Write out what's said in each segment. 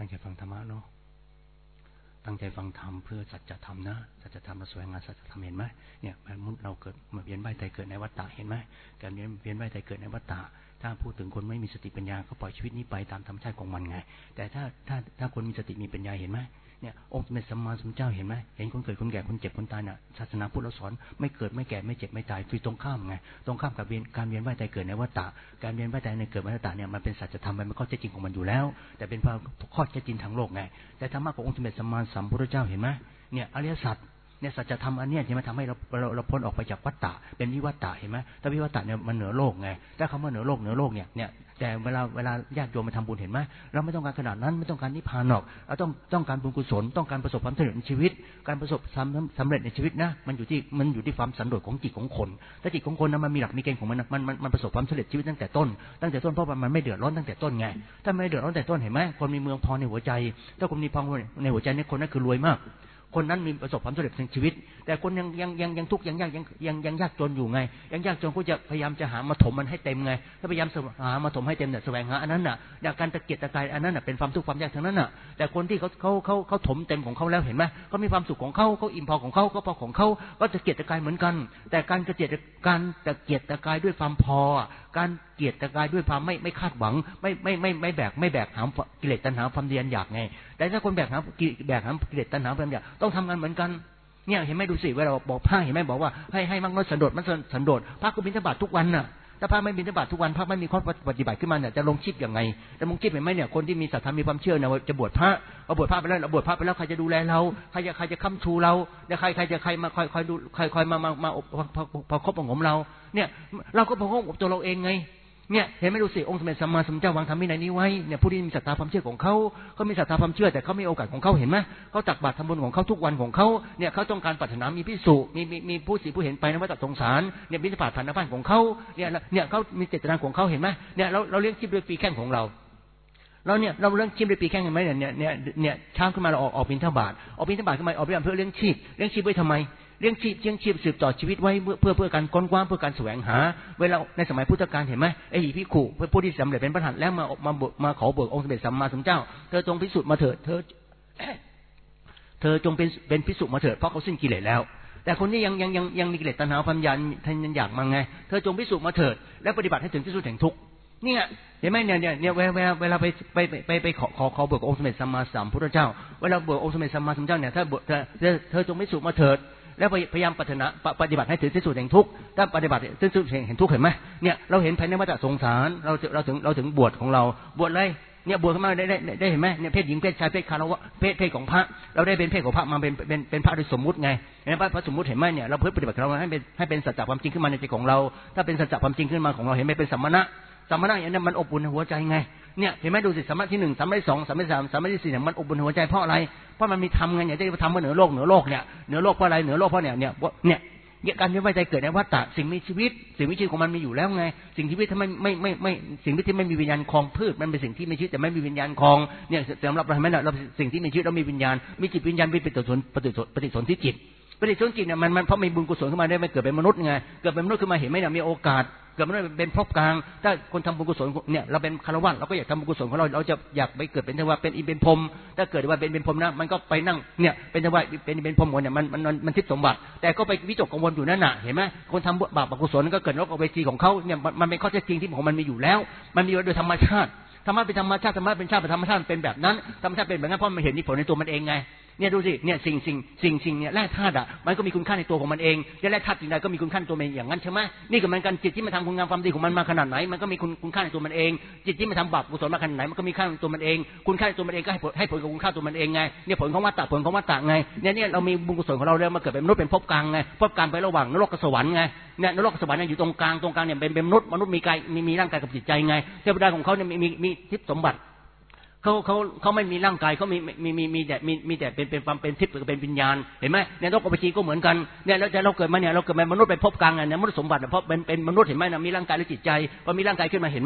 ตั้งใจฟังธรรมะเนาะตั้งใจฟังธรรมเพื่อสัจธรรมนะสัจธรรมเราแสวงหาสัจธรรมเห็นไหมเนี่ยมันเราเกิดมาเวียนว่ายตายเกิดในวัฏฏะเห็นไหมการเวียนว่ายตายเกิดในวัฏฏะถ้าพูดถึงคนไม่มีสติปัญญาก็ปล่อยชีวิตนี้ไปตามธรรมชาติของมันไงแต่ถ้าคนมีสติมีปัญญาเห็นไหมเนี่ยองค์สมเด็จสัมมาสัมพุทธเจ้าเห็นไหมเห็นคนเกิดคนแก่คนเจ็บคนตายน่ะศาสนาพุทธเราสอนไม่เกิดไม่แก่ไม่เจ็บไม่ตายคือตรงข้ามไงตรงข้ามกับการเวียนว่ายตายเกิดในวัฏฏะการเวียนว่ายตายในเกิดวัฏฏะเนี่ยมันเป็นสัจธรรมมันข้อเท็จจริงของมันอยู่แล้วแต่เป็นข้อเท็จจริงทางโลกไงแต่ธรรมะขององค์สมเด็จสัมมาสัมพุทธเจ้าเห็นไหมเนี่ยอริยสัจเนี่ยสัจธรรมอันนี้จะมาทำให้เราพ้นออกไปจากวัฏฏะเป็นวิวัฏฏะเห็นไหมถ้าวิวัฏฏะเนี่ยมันเหนือโลกไงถ้าคำว่าเหนือโลกเนี่ยแต่เวลาญาติโยมมาทำบุญเห็นไหมเราไม่ต้องการขนาดนั้นไม่ต้องการนิพพานหรอกเราต้องการบุญกุศลต้องการประสบความสำเร็จในชีวิตการประสบสำเร็จในชีวิตนะมันอยู่ที่ความสันโดษของจิตของคนถ้าจิตของคนนั้นมันมีหลักมีเกณฑ์ของมันประสบความสำเร็จชีวิตตั้งแต่ต้นเพราะมันไม่เดือดร้อนตั้งแต่ต้นไงถ้าไม่เดือดร้อนแต่ต้นเห็นไหมคนมีเมืองพอในหัวใจถ้าคนมีพอในหัวใจเนี่ยคนนั้นคือรวยมากคนนั้นมีประสบความสำเร็จในชีวิตแต่คนยังทุกข์ยังยากจนอยู่ไงยังยากจนก็จะพยายามจะหามาถมมันให้เต็มไงถ้าพยายามหามาถมให้เต็มเนี่ยแสวงหาอันนั้นน่ะการตะเกียกตะกายอันนั้นน่ะเป็นความทุกข์ความยากทั้งนั้นน่ะแต่คนที่เขาถมเต็มของเขาแล้วเห็นไหมเขามีความสุขของเขาอิ่มพอของเขาก็พอของเขาก็ตะเกียกตะกายเหมือนกันแต่การตะเกียกตะกายด้วยความพอการเกียรติตะกายด้วยความไม่คาดหวังไม่แบกหามกิเลสตัณหาความเดียนอยากไงแต่ถ้าคนแบกหามกิเลสตัณหาความอยากต้องทำงานเหมือนกันเนี่ยเห็นไหมดูสิเวลาบอกพระเห็นไหมบอกว่าให้มั่งสันโดษมันสันโดษพระก็บิณฑบาตทุกวันน่ะถ้าพระไม่บิณฑบาตทุกวันพระไม่มีข้อปฏิบัติขึ้นมาเนี่ยจะลงชีพยังไงจะลงชีพเห็นไหมเนี่ยคนที่มีศรัทธามีความเชื่อเนี่ยจะบวชพระเอาบวชพระไปแล้วใครจะดูแลเราใครจะค้ำชูเราเนี่ยใครมาคอยดูคอยมาประคบประงมเราเนี่ยเราก็ประคบตัวเราเองไงเนี่ยเห็นไหมดูสิองค์สมเด็จสัมมาสัมพุทธเจ้าวางธรรมวินัยนี้ไว้เนี่ยผู้ที่มีศรัทธาความเชื่อของเขามีศรัทธาความเชื่อแต่เขาไม่โอกาสของเขาเห็นไหมเขาตักบาตรทำบุญของเขาทุกวันของเขาเนี่ยเขาต้องการปรารถนามีภิกษุมีผู้เห็นไปในวัฏสงสารเนี่ยบิณฑบาตผ่านหน้าบ้านของเขาเนี่ยเขามีเจตนาของเขาเห็นไหมเนี่ยเราเลี้ยงชีพด้วยปีแข้งของเราเราเลี้ยงชีพด้วยปีแข้งเห็นไหมเนี่ยเช้าขึ้นมาเราออกบิณฑบาตขึ้นมาออกบิณฑบาตเพื่อเลี้ยงชีพไว้ทำไมเลี้ยงชีพสืบต่อชีวิตไว้เพื่อการค้นคว้าเพื่อการแสวงหาเวลาในสมัยพุทธกาลเห็นไหมไอ้ภิกขุผู้ที่สำเร็จเป็นพระอรหันต์แล้วมาขอเบิกองค์สมเด็จสัมมาสัมพุทธเจ้าเธอจงพิสูจน์มาเถิดเธอจงเป็นภิกษุมาเถิดเพราะเขาสิ้นกิเลสแล้วแต่คนนี้ยังมีกิเลสตัณหาความอยากมาไงเธอจงพิสูจน์มาเถิดและปฏิบัติให้ถึงที่สุดแห่งทุกข์เนี่ยเห็นไหมเนี่ยเวลาไปขอเบิกองค์สมเด็จสัมมาสัมพุทธเจ้าเวลาเบิกองค์สมเด็จสัมมาสัมพุทธเจ้าเนี่ยถ้าเธอจงพิสูจน์มาเถิดแล้วพยายามปฏิบัติให้ถึงที่สุดแห่งทุกข์ถ้าปฏิบัติถึงที่สุดแห่งทุกข์เห็นไหมเนี่ยเราเห็นภายในวัฏสงสารเราถึงบวชของเราบวชเลยเนี่ยบวชขึ้นมาได้เห็นไหมเนี่ยเพศหญิงเพศชายเพศคารวะเพศของพระเราได้เป็นเพศของพระมาเป็นพระโดยสมมุติไงเห็นไหมพระสมมุติเห็นไหมเนี่ยเราเพื่อปฏิบัติเราให้เป็นสัจจะความจริงขึ้นมาในใจของเราถ้าเป็นสัจจะความจริงขึ้นมาของเราเห็นไหมเป็นสัมมณะอย่างนั้นมันอบอุ่นในหัวใจไงเนี่ยเห็นไหมดูสิสัมมาที่1สัมมาที่2สัมมาที่3สัมมาที่4เนี่ยมันอบอุ่นหัวใจเพราะอะไรเพราะมันมีธรรมไงอย่างที่ทำว่าเหนือโลกเนี่ยเหนือโลกเพราะอะไรเหนือโลกเพราะเนี่ยการเวียนว่ายตายเกิดในวัฏฏะสิ่งมีชีวิตของมันมีอยู่แล้วไงสิ่งที่ทำไม่สิ่งที่ไม่มีวิญญาณครองพืชมันเป็นสิ่งที่มีชีวิตแต่ไม่มีวิญญาณครองเนี่ยสำหรับเราเห็นไหมเราสิ่งที่มีชีวิตเรามีวิญญาณมีจิตวิญญาณมีปฏิสนธิจิตเนี่ยมันเพราะมีบุญกุศลขึ้นมาได้ไม่เกิดเป็นมนุษย์ไงเกิดเป็นมนุษย์ขึ้นมาเห็นไหมเนี่ยมีโอกาสเกิดมาเป็นภพกลางถ้าคนทำบุญกุศลเนี่ยเราเป็นคฤหัสถ์เราก็อยากทำบุญกุศลของเราจะอยากไปเกิดเป็นเทวดาเป็นอินเป็นพรหมถ้าเกิดว่าเป็นพรหมนะมันก็ไปนั่งเนี่ยเป็นเทวดาเป็นพรหมเนี่ยมันทิพย์สมบัติแต่ก็ไปวิตกกังวลอยู่นั่นน่ะเห็นไหมคนทำบาปอกุศลก็เกิดนรกอเวจีของเขาเนี่ยมันเป็นข้อเท็จจริงที่ของมันมีอยู่แล้วมันมีโดยธรรมชาติธรรมะเป็นธรรมชาติธรรมะเป็นชาติธรรมชาติเป็นแบบนั้นธรรมชาติเป็นแบบนั้นเพราะมันเห็นผลในตัวมันเองไงเนี่ยดูสิเนี่ยสิ่งเนี่ยแร่ธาตุอ่ะมันก็มีคุณค่าในตัวของมันเองจะแร่ธาตุสิ่งใดก็มีคุณค่าในตัวมันอย่างนั้นใช่ไหมนี่ก็เหมือนกันจิตที่มันทำคุณงามความดีของมันมาขนาดไหนมันก็มีคุณค่าในตัวมันเองจิตที่มันทำบาปกุศลมาขนาดไหนมันก็มีค่าในตัวมันเองคุณค่าในตัวมันเองก็ให้ผลกับคุณค่าตัวมันเองไงเนี่ยผลของวัฏฏะไงเนี่ยเรามีบุญกุศลของเราเริ่มมาเกิดเป็นมนุษย์เป็นภพกลางไงภพกลางไประหว่างนรกกับสวรรค์ไงเนี่ยนรกกับสวรรค์อยู่ตรงกลางเนี่ยเป็นมนุษย์มีกายมีร่างกายกับจิตใจไงเทวดาของเขาเนี่ยมีทิพย์สมบัติเขาไม่มีร่างกายเขามีแต่เป็นความเป็นทิพย์เป็นวิญญาณเห็นไหมในโลกอเวจีก็เหมือนกันเนี่ยแล้วเราเกิดมาเป็นมนุษย์เป็นภพกลางเนี่ยมนุษย์สมบัติเพราะเป็นมนุษย์เห็นไหมนะมีร่างกายและจิตใจพอมีร่างกายขึ้นมาเห็นไหม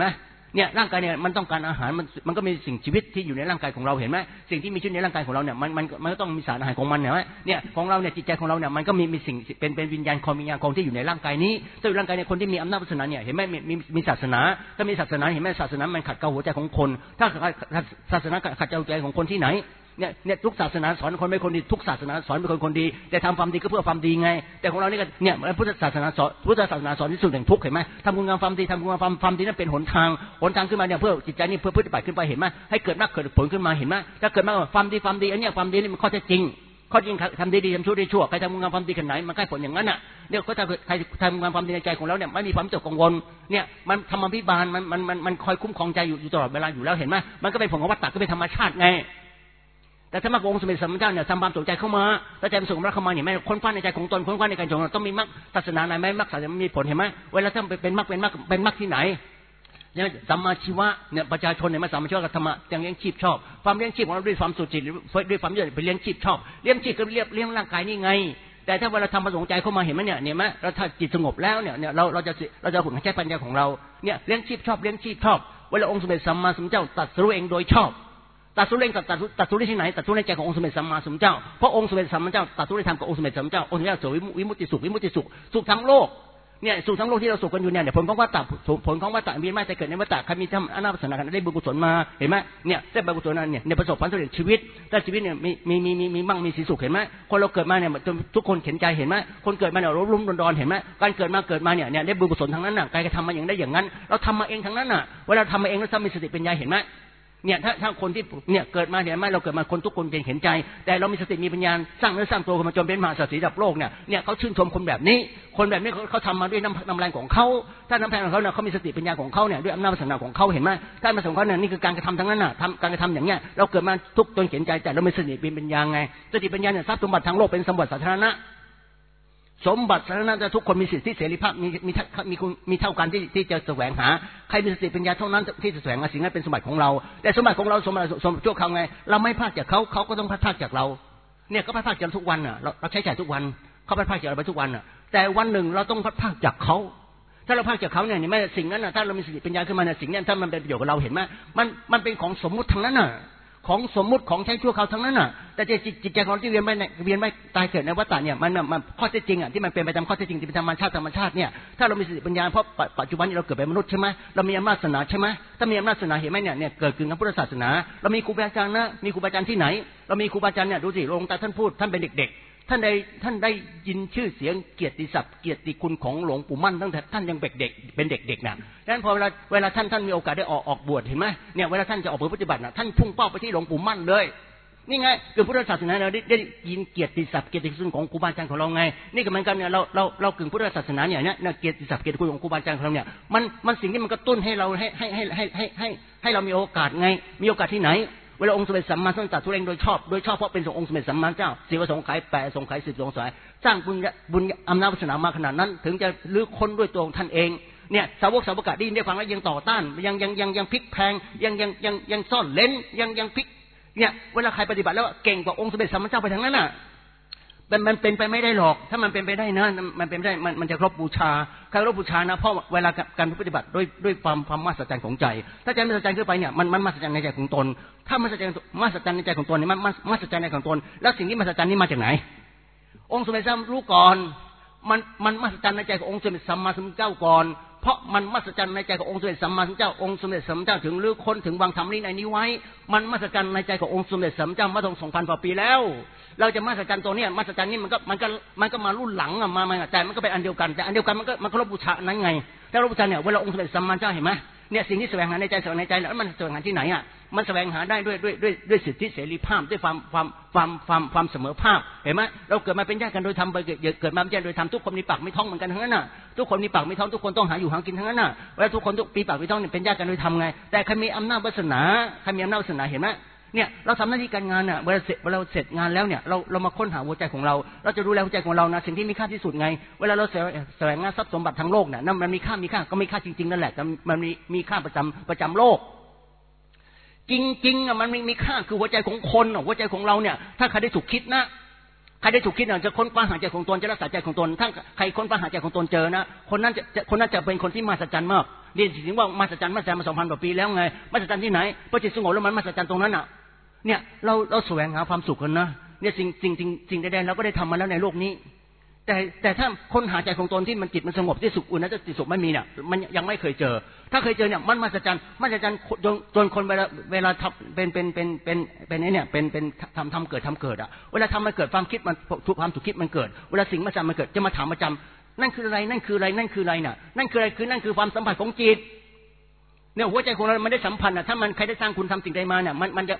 เนี่ยร่างกายเนี่ยมันต้องการอาหารมันก็มีสิ่งชีวิตที่อยู่ในร่างกายของเราเห็นไหมสิ่งที่มีชีวิตในร่างกายของเราเนี่ยมันก็ต้องมีสารอาหารของมันเนี่ยของเราเนี่ยจิตใจของเราเนี่ยมันก็มีสิ่งเป็นวิญญาณของที่อยู่ในร่างกายนี้ถ้าอยู่ร่างกายในคนที่มีอำนาจวาสนาเนี่ยเห็นไหมมีศาสนาถ้ามีศาสนาเห็นไหมศาสนามันขัดเกลาหัวใจของคนถ้าศาสนาขัดเกลาหัวใจของคนที่ไหนเนี่ยทุกศาสนาสอนคนเป็นคนดีทุกศาสนาสอนเป็นคนดีแต่ทำความดีก็เพื่อความดีไงแต่ของเรานี่ก็เนี่ยพุทธศาสนาสอนที่สุดแห่งทุกข์เห็นไหมทำคุณงามความดีนั่นเป็นหนทางขึ้นมาเนี่ยเพื่อจิตใจนี่เพื่อปฏิบัติขึ้นไปเห็นไหมให้เกิดมากเกิดผลขึ้นมาเห็นไหมถ้าเกิดมากความดีอันนี้ความดีนี่มันข้อเท็จจริงทำดีทำชั่วได้ชั่วใครทำคุณงามความดีขนาดไหนมันใกล้ผลอย่างนั้นน่ะเนี่ยก็ถ้าใครทำคุณงามความดีในใจของเราเนี่ยไม่มีความวิตกกังวลเนี่ยมันธรรมพิบาลมันคอยคุ้มครองใจอยู่ตลอดเวลาอยู่แล้วเห็นไหมมันก็เป็นผลของวัฏฏะก็เป็นธรรมชาติไงแต่ถ้ามรรคองค์สมเด็จสัมมาสัมพุทธเจ้าเนี่ยทำความสนใจเข้ามาแล้วใจมันส่งรักเข้ามาเห็นไหมค้นคว้าในใจของตนค้นคว้าในใจของเราต้องมีมรรคศาสนาไหนไหมมรรคศาสนามีผลเห็นไหมเวลาถ้าเป็นมรรคที่ไหนเนี่ยสัมมาชีวะเนี่ยประชาชนเนี่ยมาสัมมาชีวะกับธรรมะยังเลี้ยงชีพชอบความเลี้ยงชีพของเราด้วยความสุจริตด้วยความเยื่อไปเลี้ยงชีพชอบเลี้ยงชีพก็เลี้ยงร่างกายนี่ไงแต่ถ้าเวลาทำประสงค์ใจเข้ามาเห็นไหมเนี่ยไหมเราถ้าจิตสงบแล้วเนี่ยเราจะฝึกใช้ปัญญาของเราเนี่ยเลี้ยงชีพชอบเวลาองค์สมเด็จสัมมาสัมพุทธเจ้าตรัสรู้เองโดยชอบตรัสรู้เองตรัสรู้ที่ไหนตรัสรู้ในใจขององค์สมเด็จสัมมาสัมพุทธเจ้าเพราะองค์สมเด็จสัมมาสัมพุทธเจ้าตรัสรู้ในธรรมกับองค์สมเด็จสัมมาสัมพุทธเจ้าองค์สมเด็จเจ้าวิมุตติสุขทั้งโลกเนี่ยสุขทั้งโลกที่เราสุขกันอยู่เนี่ยผลของวัฏฏะเวียนว่ายตายเกิดในวัฏฏะใครมีธรรมอนาปสนาได้บุญกุศลมาเห็นไหมเนี่ยได้บุญกุศลนั้นเนี่ยในประสบความสำเร็จชีวิตแต่ชีวิตเนี่ยมีมั่งมีสีสุขเห็นไหมคนเราเกิดมาเนี่ยทุกคนเข็นใจเห็นไหมคนเกิดมาเนี่ยรุ่มดอนเห็นไหมการเกิดมาเนี่ยได้บุญกุศลทั้งนั้นน่ะการกระทำมาอย่างได้อย่างนั้นเราทำมาเองทั้งนั้นน่ะเวลาทำมาเองแล้วถ้ามีสติปัญญาเห็นไหมเนี่ยถ้าคนที่เนี่ยเกิดมาเนี่ยไม่เราเกิดมาคนทุกคนเห็นใจแต่เรามีสติมีปัญญาสร้างเนื้อสร้างตัวมาจนเป็นมหาเศรษฐีระดับโลกเนี่ยเขาชื่นชมคนแบบนี้เขาทำมาด้วยน้ำแรงของเขาถ้าน้ำแรงของเขาเนี่ยเขามีสติปัญญาของเขาเนี่ยด้วยอำนาจวาสนาของเขาเห็นไหมถ้ามาส่งเขาเนี่ยนี่คือการกระทำทั้งนั้นน่ะการกระทำอย่างเงี้ยเราเกิดมาทุกจนเห็นใจแต่เรามีสติปัญญาไงสติปัญญาเนี่ยทรัพย์สมบัติทางโลกเป็นสมบัติสาธารณะสมบัติสาธารณะทุกคนมีสิทธิเสรีภาพมีเท่ากันที่จะแสวงหาใครมีสติปัญญาเท่านั้นที่จะแสวงหาสิ่งนั้นเป็นสมบัติของเราแต่สมบัติของเราสมบัติชั่วคราวไงเราไม่พลาดจากเขาก็ต้องพลาดจากเราเนี่ยก็พลาดจากทุกวันอ่ะเราใช้จ่ายทุกวันเขาพลาดจากเราไปทุกวันอ่ะแต่วันหนึ่งเราต้องพลาดจากเขาถ้าเราพลาดจากเขาเนี่ยไม่สิ่งนั้นน่ะถ้าเรามีสติปัญญาขึ้นมาเนี่ยสิ่งนั้นถ้ามันเป็นประโยชน์กับเราเห็นไหมมันเป็นของสมมุติทั้งนั้นน่ะของสมมุติของใช้ชั่วคราวทั้งนั้นน่ะแต่จิตใจของที่เวียนไม่ตายเกิดในวัฏฏะเนี่ยมันข้อเท็จจริงอ่ะที่มันเป็นไปตามข้อเท็จจริงที่เป็นธรรมชาติเนี่ยถ้าเรามีสติปัญญาเพราะปัจจุบันนี้เราเกิดเป็นมนุษย์ใช่ไหมเรามีอำนาจศาสนาใช่ไหมถ้ามีอำนาจศาสนาเห็นไหมเนี่ยเกิดขึ้นกับพุทธศาสนาเรามีครูบาอาจารย์นะมีครูบาอาจารย์ที่ไหนเรามีครูบาอาจารย์เนี่ยดูสิหลวงตาท่านพูดท่านเป็นเด็กๆท่านได้ยินชื่อเสียงเกียรติศัพท์เกียรติคุณของหลวงปู่มั่นตั้งแต่ท่านยังเป็นเด็กๆน่ะดังนั้นพอเวลาท่านมีโอกาสได้ออกบวชเห็นไหมเนี่ยเวลาท่านจะออกปฏิบัติน่ะท่านพุ่งเป้าไปที่หลวงปู่มั่นเลยนี่ไงคือพุทธศาสนาเราได้ยินเกียรติศัพท์เกียรติคุณของครูบาอาจารย์ของเราไงนี่ก็เหมือนกันเนี่ยเรากึ่งพุทธศาสนาเนี่ยเกียรติศัพท์เกียรติคุณของครูบาอาจารย์ของเราเนี่ยมันสิ่งที่มันกระตุ้นให้เราให้เรามีโอกาสไงมีโอกาสที่ไหนเวลาองค์สมเด็จสัมมาสัมพุทธเจ้าทุเรงโดยชอบเพราะเป็นองค์สมเด็จสัมมาสัมพุทธเจ้าศิวสงไขย8สงไขย10สงไขยสร้างบุญอำนาจวาสนามาขนาดนั้นถึงจะลื้อค้นด้วยตัวของท่านเองเนี่ยสาวกได้ยินได้ฟังแล้วยังต่อต้านยังพลิกแพงยังซ่อนเล้นยังพลิกเนี่ยเวลาใครปฏิบัติแล้วเก่งกว่าองค์สมเด็จสัมมาสัมพุทธเจ้าไปทั้งนั้นน่ะมันเป็นไปไม่ได้หรอกถ้ามันเป็นไปได้นะมันเป็นได้มันจะครบบูชาใครครบบูชานะเพราะเวลาการปฏิบัติด้วยความมหัศจรรย์ของใจถ้าใจมหัศจรรย์ขึ้นไปเนี่ยมันมหัศจรรย์ในใจของตนถ้ามหัศจรรย์ในใจของตนเนี่ยมันมหัศจรรย์ในใจของตนแล้วสิ่งที่มหัศจรรย์นี้มาจากไหนองค์สมเด็จสัมมาสัมพุทธเจ้ารู้ก่อนมันมหัศจรรย์ในใจขององค์สมเด็จสัมมาสัมพุทธเจ้าก่อนเพราะมันมหัศจรรย์ในใจขององค์สมเด็จสัมมาสัมพุทธเจ้าองค์สมเด็จสัมมาสัมพุทธเจ้าถึงลื้อค้นถึงวางธรรมนี้ไว้มันมหัศจรรย์ในใจขององค์สมเด็จสัมมาสัมพุทธเจ้ามาถึง 2,000 กว่าปีแล้วเราจะมหัศจรรย์ตัวนี้มหัศจรรย์นี้มันก็มารุ่นหลังมาแต่มันก็เป็นอันเดียวกันแต่อันเดียวกันมันก็รบบูชานั้นไงถ้ารบบูชาเนี่ยเวลาองค์สมเด็จสัมมาสัมพุทธเจ้าเห็นไหมเนี่ยสิ่งที่แสวงหาในใจแล้วมันแสวงหาที่ไหนอ่ะมันแสวงหาได้ด้วยสิทธิเสรีภาพด้วยความเสมอภาคเห็นไหมเราเกิดมาเป็นญาติกันโดยธรรมเกิดมาเป็นญาติโดยธรรมทุกคนมีปากมีท้องเหมือนกันทั้งนั้นน่ะทุกคนมีปากมีท้องทุกคนต้องหาอยู่หากินทั้งนั้นน่ะเวลาทุกคนมีปากมีท้องเนี่ยเป็นญาติกันโดยธรรมไงแต่ใครมีอำนาจวาสนาเห็นไหมเนี่ยเราทำหน้าที่การงานน่ะเวลาเสร็จงานแล้วเนี่ยเรามาค้นหาหัวใจของเราจะดูแลหัวใจของเรานะสิ่งที่มีค่าที่สุดไงเวลาเราแสวงหาทรัพย์สมบัติทางโลกเนี่ยนั่นมันมีค่าก็มีค่าจริงๆนั่นแหละแต่มันมีค่าประจำโลกจริงๆอ่ะมันมีค่าคือหัวใจของคนหัวใจของเราเนี่ยถ้าใครได้ถูกคิดนะจะค้นคว้าหาใจของตนจะรักษาใจของตนถ้าใครค้นคว้าหาใจของตนเจอนะคนนั้นจะเป็นคนที่มหัศจรรย์มากเรียนถึงว่ามหัศจรรย์มา 2,000 กว่าปีแล้วไงมหัศจรรย์ที่ไหนพอจิตสงบแล้วมันมหัศจรรย์ตรงนั้นอ่ะเนี่ยเราแสวงหาความสุขกันนะเนี่ยสิ่งใดๆเราก็ได้ทำมาแล้วในโลกนี้แต่ถ้าคนหาใจของตนที่มันจิตมันสงบที่สุขอุ่นนั้นจะจิตสุขไม่มีเนี่ยมันยังไม่เคยเจอถ้าเคยเจอเนี่ยมันมหัศจรรย์จนคนเวลาทำเป็นไอ้เนี่ยเป็นทำเกิดอ่ะเวลาทำมันเกิดความคิดมันความถูกคิดมันเกิดเวลาสิ่งมหัศจรรย์มันเกิดจะมาถามประจำนั่นคืออะไรน่ะนั่นคือความสัมผัสของจิตเนี่ยหัวใจของเรามันได้สัมพันธ์อ่ะถ้ามันใครได้สร้างคุณทำสิ่งใดมาเนี่ย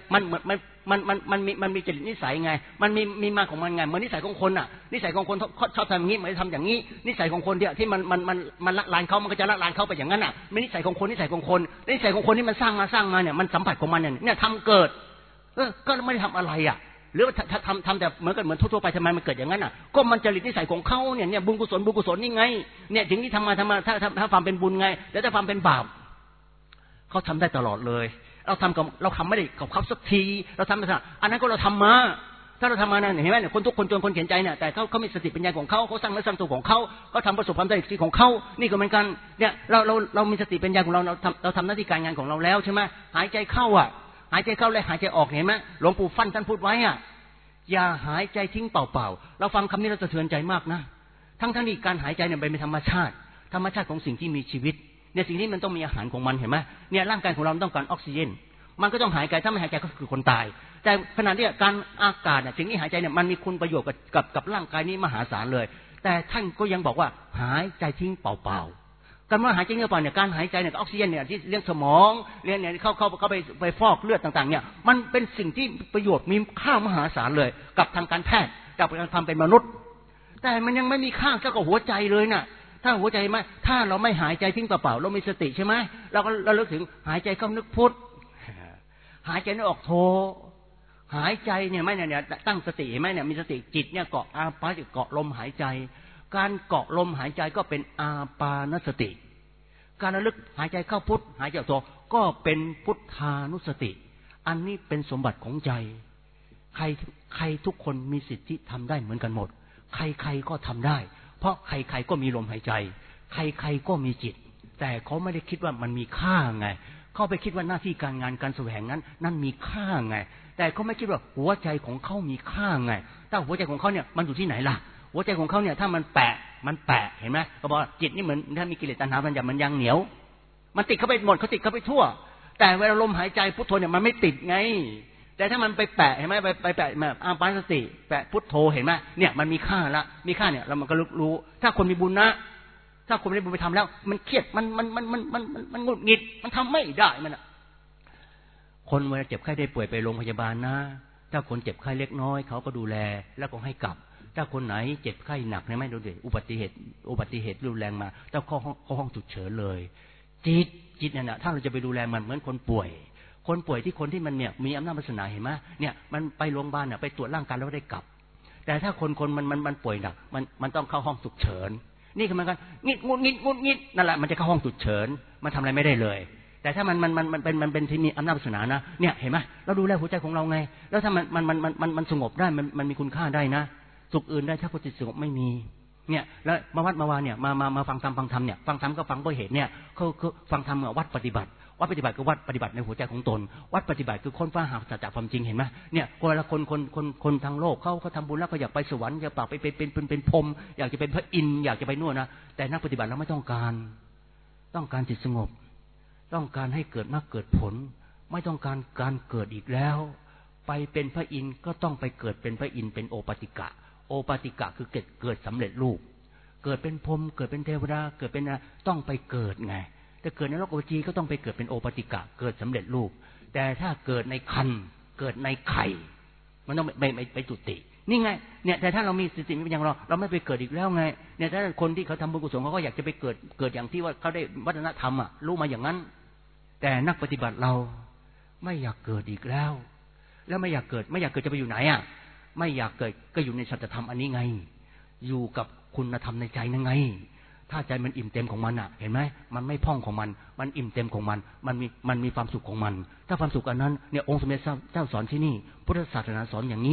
มันมีจริตนิสัยไงมันมีมาของมันไงเหมือนนิสัยของคนอ่ะนิสัยของคนชอบทำอย่างนี้มันทำอย่างนี้นิสัยของคนที่มันละลานเขามันก็จะละลานเขาไปอย่างนั้นอ่ะไม่นิสัยของคนนิสัยของคนที่มันสร้างมาเนี่ยมันสัมผัสของมันเนี่ยทำเกิดก็ไม่ได้ทำอะไรอ่ะหรือทำแต่เหมือนทั่วๆไปทำไมมันเกิดอย่างนั้นอ่ะก็มันจริตนิสัยของเขาเนี่ยบุญกุศลนี่ไงเนี่ยถึงที่ทำมาถ้าความเป็นบุญไงแล้วถ้าความเป็นบาปเขาทำได้ตลอดเลยเราทำไม่ได้กับเขาสักทีเราทำไม่ได้อันนั้นก็เราทำมาถ้าเราทำมาเนี่ยเห็นไหมเนี่ยคนทุกคนจนคนเขียนใจเนี่ยแต่เขามีสติปัญญาของเขาสร้างเนื้อสร้างตัวของเขาทำประสบความสำเร็จของเขานี่ก็เหมือนกันเนี่ยเรามีสติปัญญาของเราทำหน้าที่การงานของเราแล้วใช่ไหมหายใจเข้าหายใจเข้าและหายใจออกเห็นไหมหลวงปู่ฟั่นท่านพูดไว้อย่าหายใจทิ้งเปล่าๆเราฟังคำนี้เราสะเทือนใจมากนะทั้งที่การหายใจเนี่ยเป็นธรรมชาติของสิ่งที่มีชีวิตเนี่ยสิ่งนี้มันต้องมีอาหารของมันเห็นไหมเนี่ยร่างกายของเราต้องการออกซิเจนมันก็ต้องหายใจถ้าไม่หายใจก็คือคนตายแต่ขณะที่การอากาศเนี่ยสิ่งที่หายใจเนี่ยมันมีคุณประโยชน์กับร่างกายนี้มหาศาลเลยแต่ท่านก็ยังบอกว่าหายใจทิ้งเปล่าๆการว่าหายใจเปล่าเนี่ยการหายใจเนี่ยออกซิเจนเนี่ยที่เลี้ยงสมองเลี้ยงเนี่ยเข้าไปฟอกเลือดต่างๆเนี่ยมันเป็นสิ่งที่ประโยชน์มีค่ามหาศาลเลยกับทางการแพทย์กับการทำเป็นมนุษย์แต่มันยังไม่มีค่าเท่ากับหัวใจเลยน่ะถ้าหัวใจไหมถ้าเราไม่หายใจทิ้งเปล่าๆเรามีสติใช่ไหมเราก็ระลึกถึงหายใจเข้านึกพุทธหายใจนึกออกโทหายใจเนี่ยไม่เนี่ยตั้งสติเห็นไหมเนี่ยมีสติจิตเนี่ยเกาะอาปาเกาะลมหายใจการเกาะลมหายใจก็เป็นอาปานสติการระลึกหายใจเข้าพุทธหายใจออกโทก็เป็นพุทธานุสติอันนี้เป็นสมบัติของใจใครทุกคนมีสิทธิทำได้เหมือนกันหมดใครก็ทำได้เพราะใครก็มีลมหายใจใครก็มีจิตแต่เขาไม่ได้คิดว่ามันมีค่าไงเขาไปคิดว่าหน้าที่การงานการแสวงนั้นมีค่าไงแต่เขาไม่คิดว่าหัวใจของเขามีค่าไงถ้าหัวใจของเขาเนี่ยมันอยู่ที่ไหนล่ะหัวใจของเขาเนี่ยถ้ามันแปะเห็นไหมเขาบอกจิตนี่เหมือนถ้ามีกิเลสตัณหามันจะมันยางเหนียวมันติดเข้าไปหมดเขาติดเข้าไปทั่วแต่เวลาลมหายใจพุทโธเนี่ยมันไม่ติดไงแต่ถ้ามันไปแปะเห็นไหมไปแปะมาอาปานสติแปะพุทโธเห็นไหมเนี่ยมันมีค่าละมีค่าเนี่ยเรามันก็รู้ถ้าคนมีบุญนะถ้าคนไม่ได้บุญไปทำแล้วมันเครียดมันงุดหงิดมันทำไม่ได้มันอ่ะคนเวลาเจ็บไข้ได้ป่วยไปโรงพยาบาลนะถ้าคนเจ็บไข้เล็กน้อยเขาก็ดูแลแล้วก็ให้กลับถ้าคนไหนเจ็บไข้หนักเนี่ยไม่ดูดิอุบัติเหตุรุนแรงมาต้องเข้าห้องฉุกเฉินเลยจิตเนี่ยนะถ้าเราจะไปดูแลมันเหมือนคนป่วยที่คนที่มันเนี่ยมีอำนาจวาสนาเห็นไหมเนี่ยมันไปโรงพยาบาลเนี่ยไปตรวจร่างกายแล้วได้กลับแต่ถ้าคนมันป่วยหนักมันต้องเข้าห้องฉุกเฉินนี่คือมันกันงุดหงิดนั่นแหละมันจะเข้าห้องฉุกเฉินมันทำอะไรไม่ได้เลยแต่ถ้ามันเป็นที่มีอำนาจวาสนานะเนี่ยเห็นไหมเราดูแลหัวใจของเราไงแล้วถ้ามันสงบได้มันมีคุณค่าได้นะสุขอื่นได้ถ้าจิตสงบไม่มีเนี่ยแล้วมาวัดมาวาเนี่ยมาฟังธรรมเนี่ยฟังธรรมก็ฟังด้วยเหตุเนี่ยคือฟังธรรมวัดปฏิบัติคือวัดปฏิบัติในหัวใจของตนวัดปฏิบัติคือค้นฟ้าหาสัจจะความจริงเห็นไหมเนี่ยเวลาคนทางโลกเขาทำบุญแล้วก็อยากไปสวรรค์อยากไปเป็นพรหมอยากจะเป็นพระอินทร์อยากจะไปนู่นนะแต่นักปฏิบัติเราไม่ต้องการจิตสงบต้องการให้เกิดมรรคเกิดผลไม่ต้องการเกิดอีกแล้วไปเป็นพระอินทร์ก็ต้องไปเกิดเป็นพระอินทร์เป็นโอปติกะคือเกิดสำเร็จรูปเกิดเป็นพรหมเกิดเป็นเทวดาเกิดเป็นต้องไปเกิดไงแต่เกิดในโลกอวจีก็ต้องไปเกิดเป็นโอปติกะเกิดสำเร็จรูปแต่ถ้าเกิดในคันเกิดในไข่มันต้องไปจุตินี่ไงเนี่ยแต่ถ้าเรามีสติอย่างเราไม่ไปเกิดอีกแล้วไงเนี่ยถ้าคนที่เขาทำบุญกุศลเขาก็อยากจะไปเกิดอย่างที่ว่าเขาได้วัฒนธรรมรู้มาอย่างนั้นแต่นักปฏิบัติเราไม่อยากเกิดอีกแล้วไม่อยากเกิดจะไปอยู่ไหนไม่อยากเกิดก็อยู่ในสัจธรรมอันนี้ไงอยู่กับคุณธรรมในใจนั่นไงถ้าใจมันอิ่มเต็มของมันเห็นไหมมันไม่พ่องของมันอิ่มเต็มของมันมีความสุขของมันถ้าความสุขอันนั้นเนี่ยองค์สมเด็จเจ้าสอนที่นี่พุทธศาสนาสอนอย่างนี้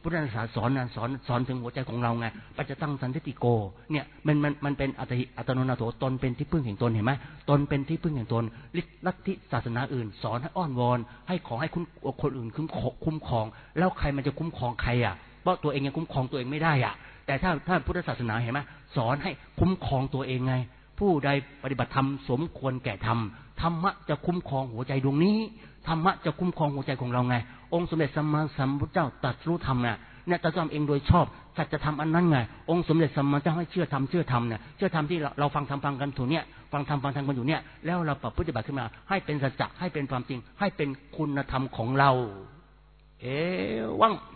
พุทธศาสนาสอนถึงหัวใจของเราไงปัจจตังสันติโกเนี่ยมันเป็นอัตโนนาโถตนเป็นที่พึ่งแห่งตนเห็นไหมตนเป็นที่พึ่งแห่งตนลัทธิศาสนาอื่นสอนให้อ้อนวอนให้ขอให้คนอื่นคุ้มครองแล้วใครมันจะคุ้มครองใครอ่ะเพราะตัวเองยังคุ้มครองตัวเองไม่ได้อ่ะแต่ถ้าพุทธศาสนาเห็นไหมสอนให้คุ้มครองตัวเองไงผู้ใดปฏิบัติธรรมสมควรแก่ธรรมธรรมะจะคุ้มครองหัวใจดวงนี้ธรรมะจะคุ้มครองหัวใจของเราไงองค์สมเด็จสัมมาสัมพุทธเจ้าตรัสรู้ธรรมเนี่ยตรัสรู้เองโดยชอบสัจธรรมอันนั้นไงองค์สมเด็จสัมมาสัมพุทธเจ้าให้เชื่อธรรมเนี่ยเชื่อธรรมที่เราฟังกันถูกเนี่ยฟังธรรมกันอยู่เนี่ยแล้วเราปฏิบัติขึ้นมาให้เป็นสัจจะให้เป็นความจริงให้เป็นคุณธรรมของเราวัง